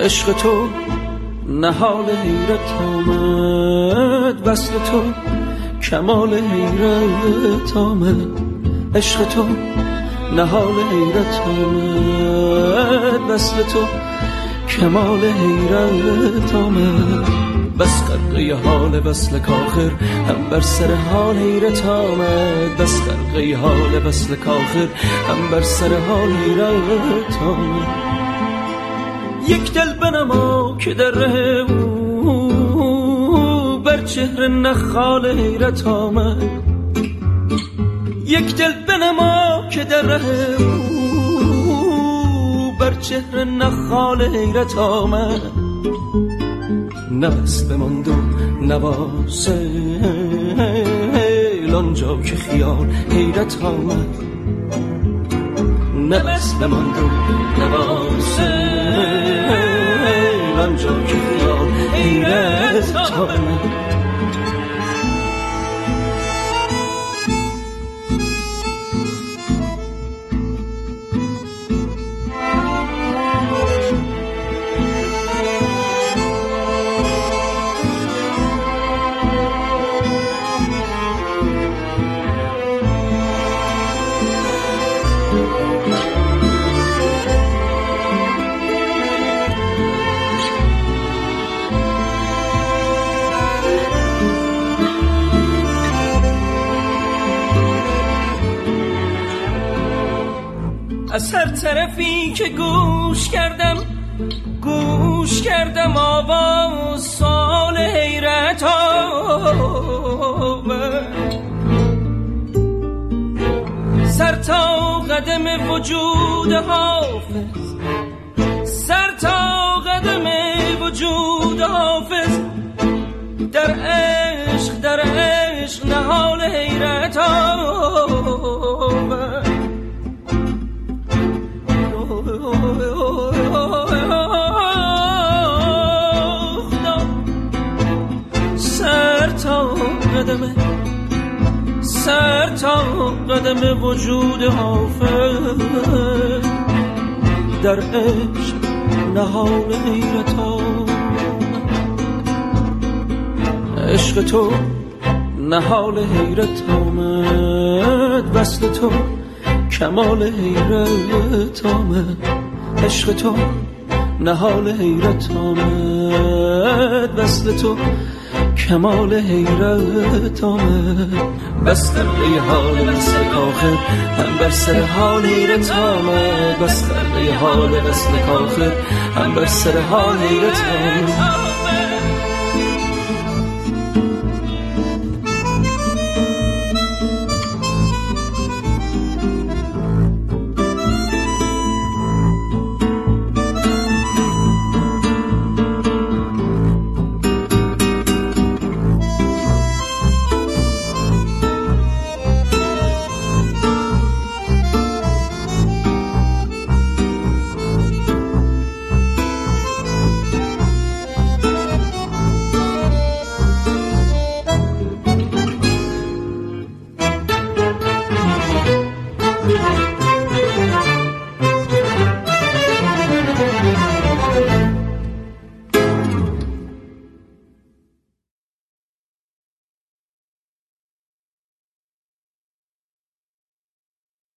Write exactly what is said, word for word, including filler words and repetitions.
عشق تو نهال حیرت آمد، وصل تو کمال حیرت آمد. عشق تو نهال حیرت آمد، وصل تو کمال حیرت آمد. بس غرقه حال وصل کاخر هم بر سر حال حیرت آمد. بس غرقه حال وصل کاخر هم بر سر حال حیرت آمد. یک دل بنما که در ره او بر چهره نخال حیرت آمد. یک دل بنما که در ره او بر چهره نخال حیرت آمد. نه بس بماند و نواسیل آنجا که خیال حیرت آمد. نه بس بماند و نواسیل آنجا که خیال حیرت آمد. از هر طرفی که گوش کردم گوش کردم آواز سال حیرت آمد. سر تا قدم وجود حافظ، سر تا قدم وجود حافظ در عشق در عشق نهال حیرت آمد. سر تا قدم سر تا قدم وجود حافظ در عشق نهال حیرت آمد. عشق تو نهال حیرت آمد، وصل تو کمال حیرت آمد. عشق تو نهال حیرت آمد، وصل تو کمال حیرت آمد. بس غرقه حال وصل کاخر هم بر سر حال حیرت آمد. بس غرقه حال وصل کاخر هم بر سر حال حیرت آمد.